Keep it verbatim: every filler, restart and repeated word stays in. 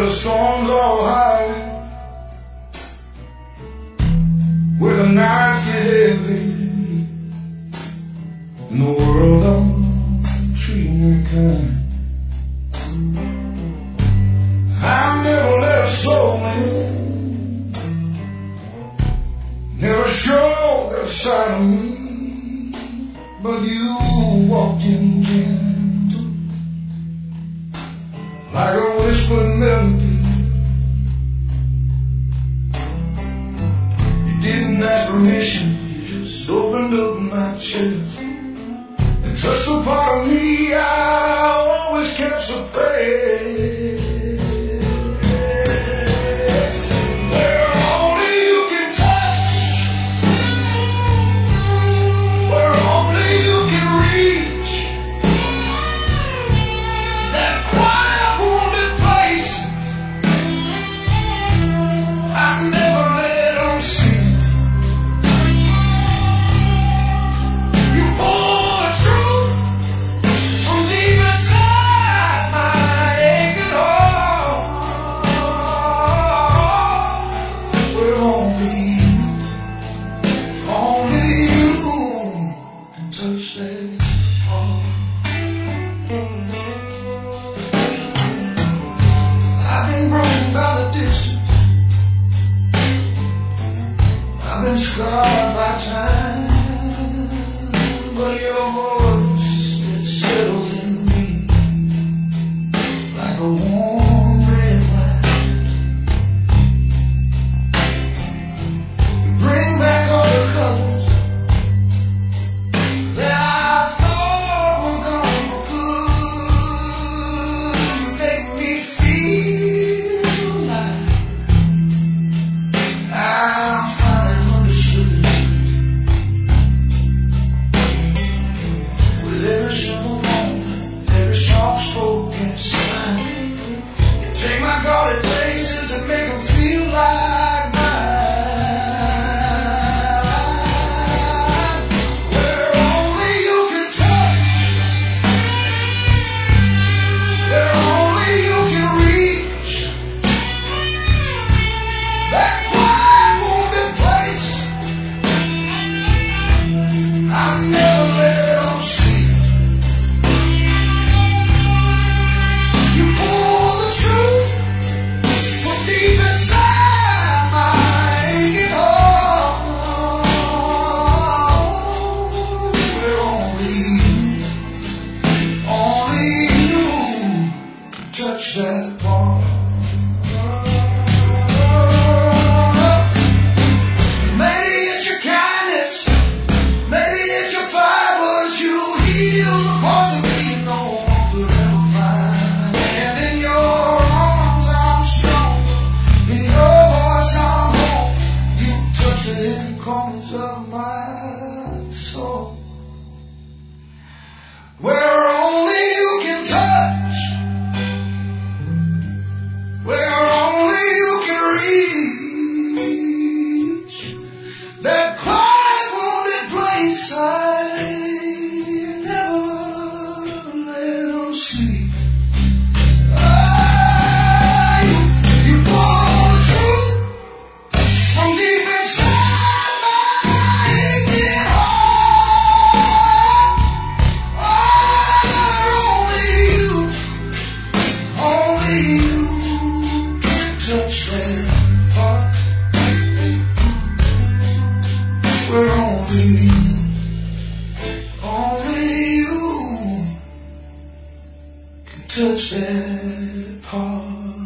the storms all high, where the nights get heavy, and the world don't treat me kind. I never let a soul in, never showed that side of me, but you walked in gentle, like a whispered melody. You didn't ask permission, you just opened up my chest and touched a part of me I always kept suppressed. I've been scarred by time, but your voice, it settles in me like a warm red wine. You bring back all the colors that I thought were gone for good. You make me feel like I'm guarded places that make them feel like mine, where only you can touch, where only you can reach, that quiet wounded place I never let them see. You pull the truth deep inside my aching heart, where only you, only you can touch that part. Maybe it's your kindness, maybe it's your fibers, you heal the parts of me no one could ever find. And in your arms I'm strong, in your voice I'm home, you touch the hidden corners of my soul, where only you can touch, where only you can reach, that quiet wounded place I never let them sleep. Where only you, only you can touch that part.